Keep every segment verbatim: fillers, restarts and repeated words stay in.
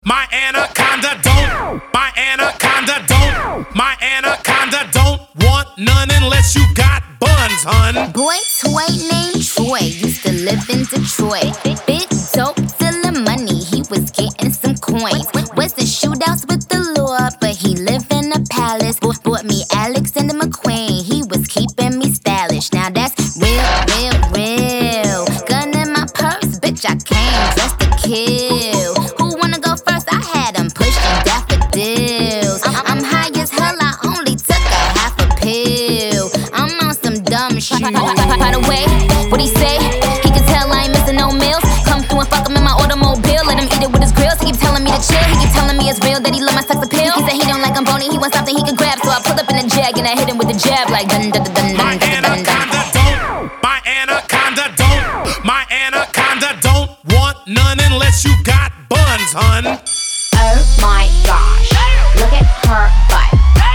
My anaconda don't, my anaconda don't, my anaconda don't want none unless you got buns, hun. Boy toy named Troy used to live in Detroit. Big dope, stealing money, he was getting some coins. Was in shootouts with the law, but he lived in a palace. Bo- bought me Alexander McQueen, he was keeping me stylish. Now that's real, real, real. Gun in my purse, bitch, I came just to kill. Who wanna go first? I had him pushing daffodils. I'm high as hell, I only took a half a pill. I'm on some dumb shit. By the way, what he say? He can tell I ain't missing no meals. Come through and fuck him in my automobile. Let him eat it with his grills. He keep telling me to chill. He keep telling me it's real that he love my sex appeal. He said he don't like I'm bony. He wants something he can grab. So I pull up in a jag and I hit him with the jab like dun dun dun dun dun dun dun dun. My anaconda don't, my anaconda don't want none unless you got buns, hun. Oh my gosh, look at her butt.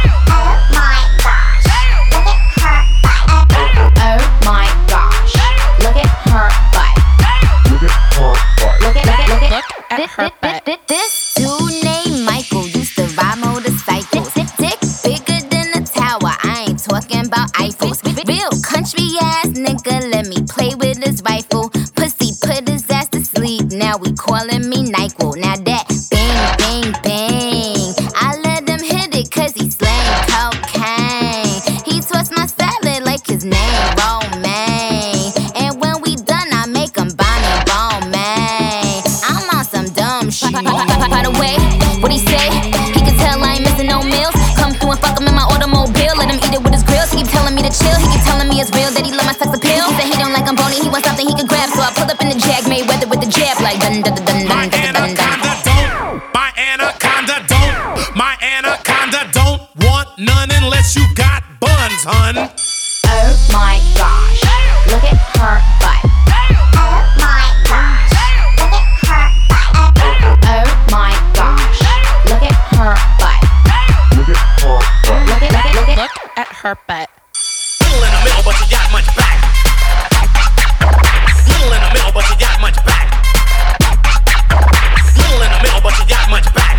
Oh my gosh, look at her butt. Oh my gosh, look at her butt. Look at her butt. Look at, look at, look at, Look at her butt. This dude named Michael used to ride motorcycles. Dick, dick bigger than a tower. I ain't talking about Eiffels. Real country ass nigga, let me play with his rifle. Pussy put his ass to sleep. Now we calling me NyQuil. Now that bang, bang, bang. I let him hit it cause he slang cocaine. He twists my salad like his name Romaine. And when we done, I make him Bonnie Romaine. I'm on some dumb shit. By the way, what he say? He can tell I ain't missing no meals. Come through and fuck him in my automobile. Let him eat it with his grills. He keep telling me to chill. He keep telling me it's real that he love my sex appeal. He said he don't like I'm bony. He wants something he can grab. So I pull up in the jag, made weather with the jab like dun dun dun dun My dun dun dun dun. anaconda don't, my anaconda don't, my anaconda don't want none unless you got buns, hun. Oh my gosh, look at her butt. Oh my gosh, look at her butt. Oh my gosh, look at her butt. Look at her butt. Look at, look at, look at. Look at her butt. Little in the middle, but you got much back. Little in the middle, but you got much back. Little in the middle, but you got much back.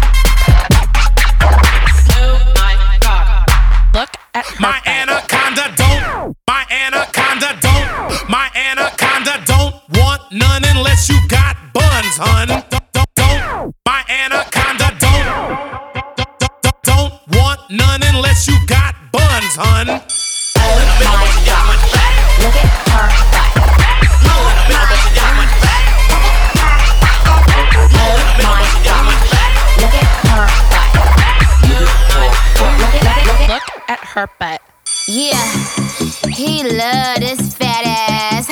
Oh my god. Look at her My butt. anaconda don't, my anaconda don't, my anaconda don't want none unless you got buns, hun. Don't, don't, don't. My anaconda don't, don't, don't, don't want none unless you got buns, hun. Oh my gosh, look at her butt. Oh my gosh, look at her butt. Look at, look at, look at. Look at her butt. Yeah, he love this fat ass.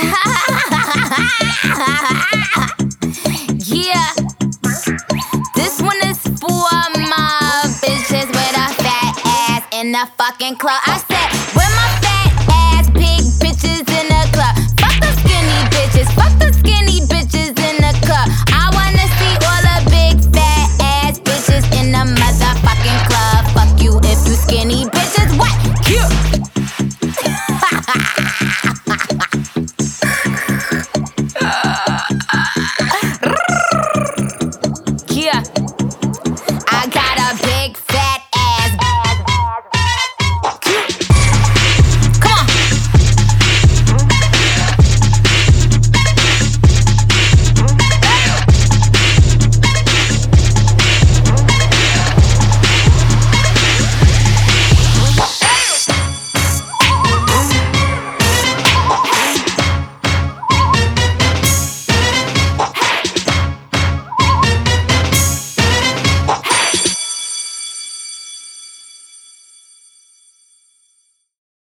Yeah, this one is for my bitches with a fat ass in the fucking club. I said.